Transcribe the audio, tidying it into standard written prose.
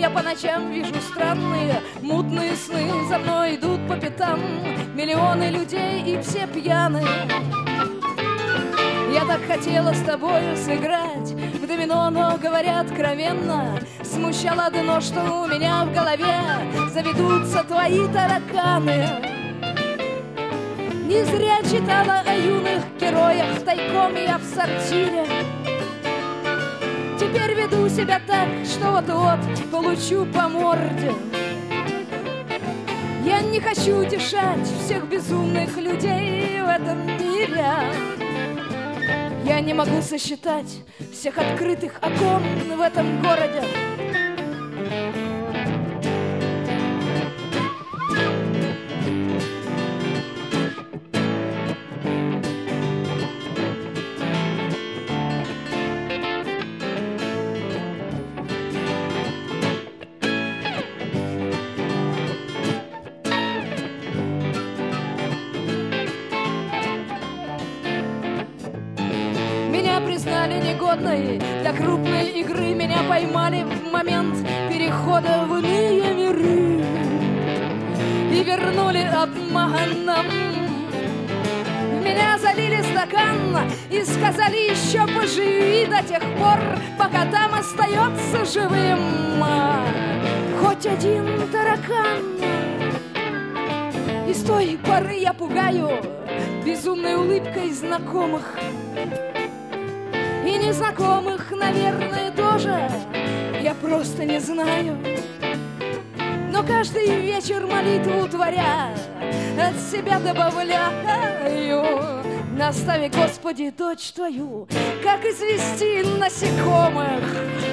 Я по ночам вижу странные, мутные сны. За мной идут по пятам миллионы людей, и все пьяные. Я так хотела с тобою сыграть в домино, но, говоря откровенно, смущало одно, что у меня в голове заведутся твои тараканы. Не зря читала о юных героях, тайком я в сортире. Теперь веду себя так, что вот-вот получу по морде. Я не хочу утешать всех безумных людей в этом мире. Я не могу сосчитать всех открытых окон в этом городе. Признали негодной для крупной игры. Меня поймали в момент перехода в иные миры и вернули обманом. Меня залили стакан и сказали: еще поживи до тех пор, пока там остается живым хоть один таракан. И с той поры я пугаю безумной улыбкой знакомых. И незнакомых, наверное, тоже. Я просто не знаю. Но каждый вечер молитву творя от себя добавляю: настави, Господи, дочь твою, как извести насекомых.